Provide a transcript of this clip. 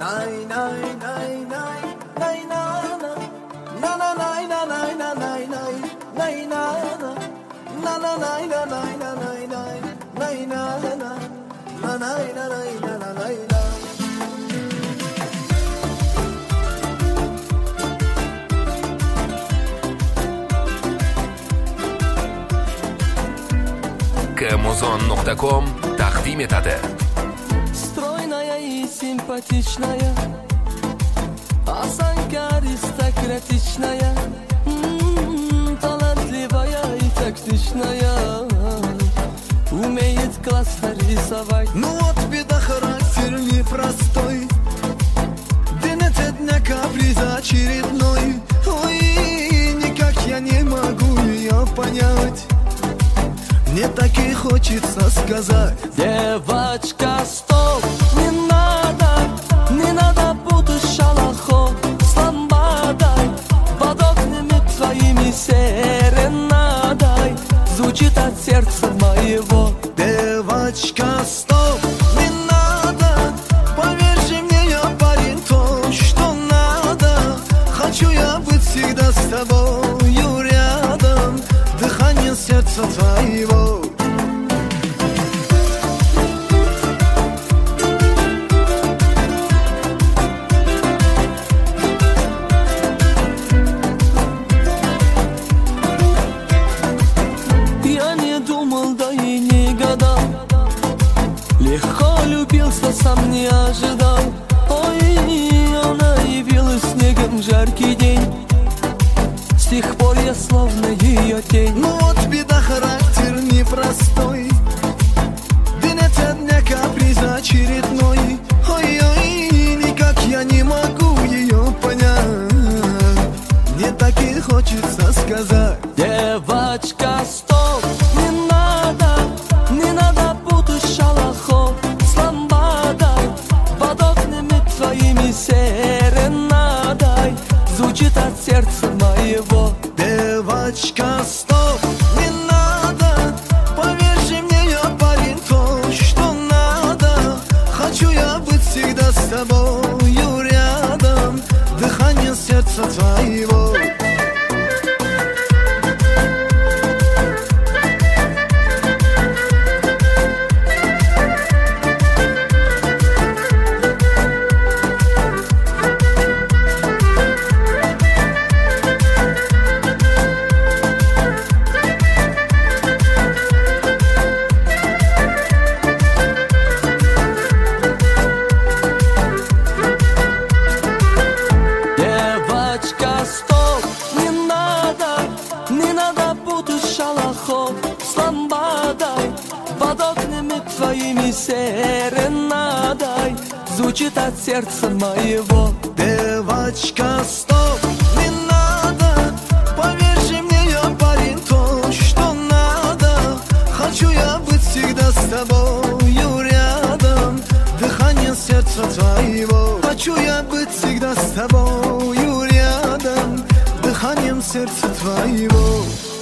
Kamuzon.com taqdim etadi. Стройная и симпатичная, осанка аристократичная, талантливая и тактичная, умеет классно рисовать. Ну вот беда, характер непростой, день ото дня каприз очередной. Ой, никак я не могу ее понять. Мне так и хочется сказать: девочка, стоп, не надо путать шалахо с ламбадой. Под окнами твоими серенадой звучит от сердца моего. девочка, стоп, не надо, поверь мне, я парень то, что надо. Хочу я быть всегда с тобою рядом, дыхание сердца твоего. Я не думал, да и не гадал, легко любился, сам не ожидал. Ой, она явилась снегом в жаркий день, с тех пор я словно ее тень. Ну вот беда, характер непростой, день ото дня каприз очередной. Ой-ой, никак я не могу ее понять. Мне так и хочется сказать: девочка, стоп, не надо путать шалахо с ламбадой. Под окнами твоими серенадой звучит от сердца моего. девочка, стоп, не надо, поверь мне, я парень то, что надо. Хочу я быть всегда с тобою рядом, дыхание сердца твоего. Девочка, стоп, не надо путать шалахо с ламбадой. Под окнами твоими серенадой звучит от сердца моего. девочка, стоп, не надо, поверь мне, я парень то, что надо. Хочу я быть всегда с тобою рядом, дыхание сердца твоего. Хочу я быть всегда с тобою рядом, дыханием сердца твоего.